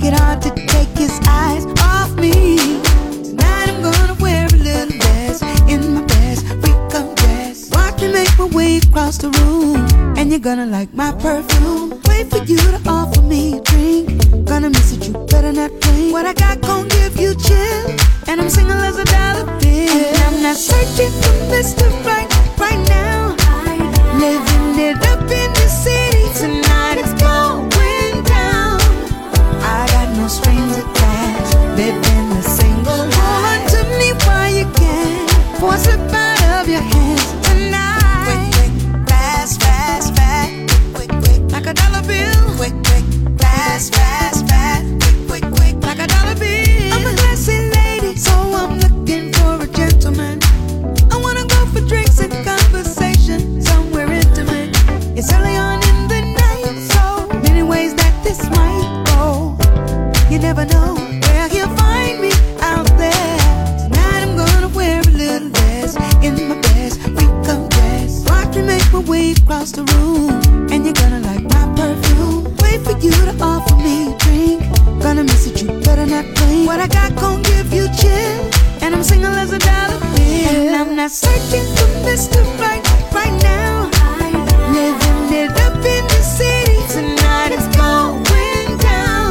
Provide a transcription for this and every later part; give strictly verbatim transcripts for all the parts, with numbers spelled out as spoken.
it hard to take his eyes off me. Tonight I'm gonna wear a little less in my best freak dress. Watch me make my way across the room, and you're gonna like my perfume. Wait for you to offer me a drink. Gonna miss it, you better not blink. What I got gon' give you chill, and I'm single as a dollar bill. And I'm not searching for Mister Right right now. Living it up in the city tonight, it's going down. I got no strings attached, living a single life. Hold on to me while you can, force it out of your hands tonight. Quick, quick, fast, fast, fast. Quick, quick, quick, like a dollar bill. Quick, quick, fast, fast, fast. Quick, quick, quick, like a dollar bill. I'm a classy lady, so I'm looking for a gentleman. I wanna go for drinks and conversation somewhere intimate. It's early on in the night, so many ways that this might go. You never know where you'll find me out there. Tonight I'm gonna wear a little less in my best freak dress. Watch me make my way across the room, and you're gonna like my perfume. Wait for you to offer me a drink. Gonna miss it, you better not blink. What I got gon' give you chill, and I'm single as a dollar bill. And I'm not searching for Mister Right right now. Living it up in the city tonight, it's going down.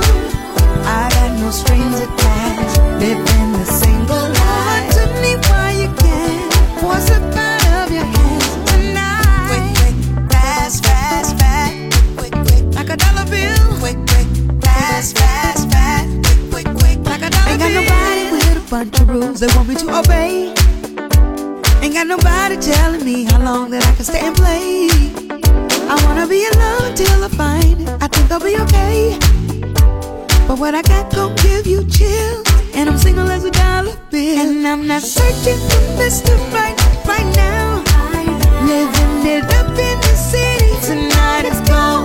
I got no strings attached, living a single life. Hold on to me while you can, force it out of your hands tonight. Quick, quick, fast, fast, fast. Quick, quick, quick, like a dollar bill. Quick, quick, fast, fast, fast. Quick, quick, quick, like a dollar bill. Ain't got nobody with a bunch of rules they want me to obey. Ain't got nobody telling me how long that I can stay and play. I wanna be alone till I find it, I think I'll be okay. But what I got gon' give you chill, and I'm single as a dollar bill. And I'm not searching for Mister Right right now. Living it up in the city tonight, it's going